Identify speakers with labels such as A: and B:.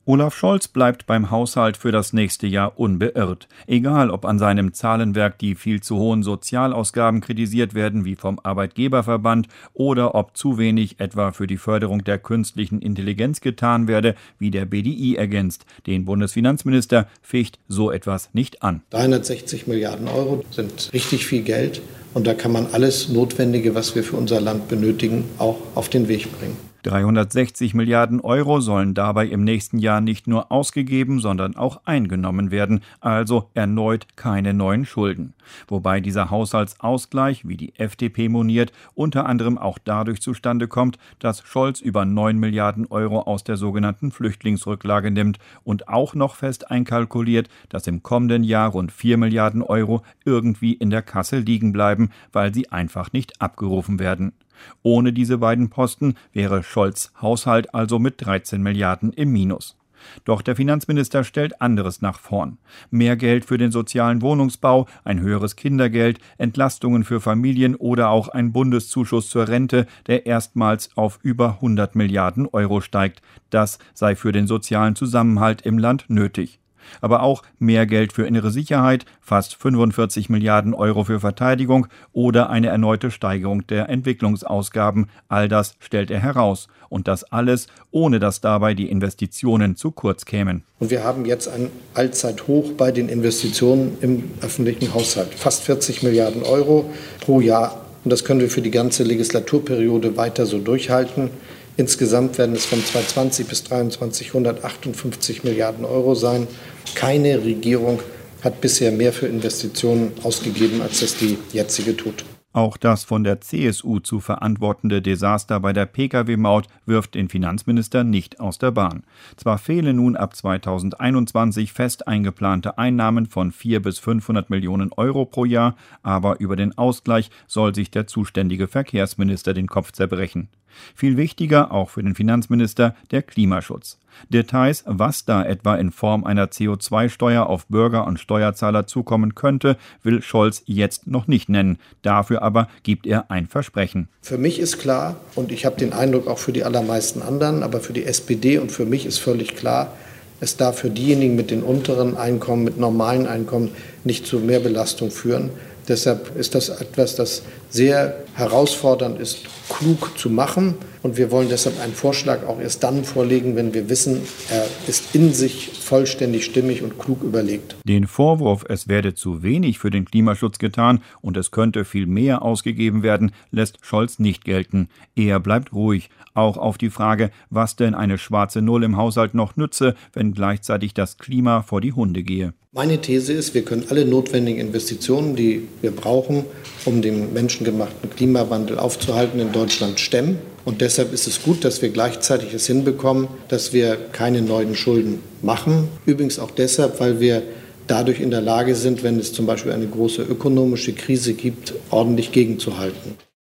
A: Olaf Scholz bleibt beim Haushalt für das nächste Jahr unbeirrt. Egal, ob an seinem Zahlenwerk die viel zu hohen Sozialausgaben kritisiert werden, wie vom Arbeitgeberverband, oder ob zu wenig etwa für die Förderung der künstlichen Intelligenz getan werde, wie der BDI ergänzt. Den Bundesfinanzminister ficht so etwas nicht an.
B: 360 Milliarden Euro sind richtig viel Geld und da kann man alles Notwendige, was wir für unser Land benötigen, auch auf den Weg bringen.
A: 360 Milliarden Euro sollen dabei im nächsten Jahr nicht nur ausgegeben, sondern auch eingenommen werden, also erneut keine neuen Schulden. Wobei dieser Haushaltsausgleich, wie die FDP moniert, unter anderem auch dadurch zustande kommt, dass Scholz über 9 Milliarden Euro aus der sogenannten Flüchtlingsrücklage nimmt und auch noch fest einkalkuliert, dass im kommenden Jahr rund 4 Milliarden Euro irgendwie in der Kasse liegen bleiben, weil sie einfach nicht abgerufen werden. Ohne diese beiden Posten wäre Scholz' Haushalt also mit 13 Milliarden im Minus. Doch der Finanzminister stellt anderes nach vorn. Mehr Geld für den sozialen Wohnungsbau, ein höheres Kindergeld, Entlastungen für Familien oder auch ein Bundeszuschuss zur Rente, der erstmals auf über 100 Milliarden Euro steigt. Das sei für den sozialen Zusammenhalt im Land nötig. Aber auch mehr Geld für innere Sicherheit, fast 45 Milliarden Euro für Verteidigung oder eine erneute Steigerung der Entwicklungsausgaben. All das stellt er heraus. Und das alles, ohne dass dabei die Investitionen zu kurz kämen.
B: Und wir haben jetzt ein Allzeithoch bei den Investitionen im öffentlichen Haushalt. Fast 40 Milliarden Euro pro Jahr. Und das können wir für die ganze Legislaturperiode weiter so durchhalten. Insgesamt werden es von 2020 bis 2023 158 Milliarden Euro sein. Keine Regierung hat bisher mehr für Investitionen ausgegeben, als das die jetzige tut.
A: Auch das von der CSU zu verantwortende Desaster bei der Pkw-Maut wirft den Finanzminister nicht aus der Bahn. Zwar fehlen nun ab 2021 fest eingeplante Einnahmen von 400 bis 500 Millionen Euro pro Jahr, aber über den Ausgleich soll sich der zuständige Verkehrsminister den Kopf zerbrechen. Viel wichtiger, auch für den Finanzminister, der Klimaschutz. Details, was da etwa in Form einer CO2-Steuer auf Bürger und Steuerzahler zukommen könnte, will Scholz jetzt noch nicht nennen. Dafür aber gibt er ein Versprechen.
B: Für mich ist klar, und ich habe den Eindruck auch für die allermeisten anderen, aber für die SPD und für mich ist völlig klar, es darf für diejenigen mit den unteren Einkommen, mit normalen Einkommen nicht zu Mehrbelastung führen. Deshalb ist das etwas, das sehr herausfordernd ist, klug zu machen. Und wir wollen deshalb einen Vorschlag auch erst dann vorlegen, wenn wir wissen, er ist in sich vollständig stimmig und klug überlegt.
A: Den Vorwurf, es werde zu wenig für den Klimaschutz getan und es könnte viel mehr ausgegeben werden, lässt Scholz nicht gelten. Er bleibt ruhig. Auch auf die Frage, was denn eine schwarze Null im Haushalt noch nütze, wenn gleichzeitig das Klima vor die Hunde gehe.
B: Meine These ist, wir können alle notwendigen Investitionen, die wir brauchen, um den menschengemachten Klimawandel aufzuhalten, in Deutschland stemmen. Und deshalb ist es gut, dass wir gleichzeitig es hinbekommen, dass wir keine neuen Schulden machen. Übrigens auch deshalb, weil wir dadurch in der Lage sind, wenn es zum Beispiel eine große ökonomische Krise gibt, ordentlich gegenzuhalten.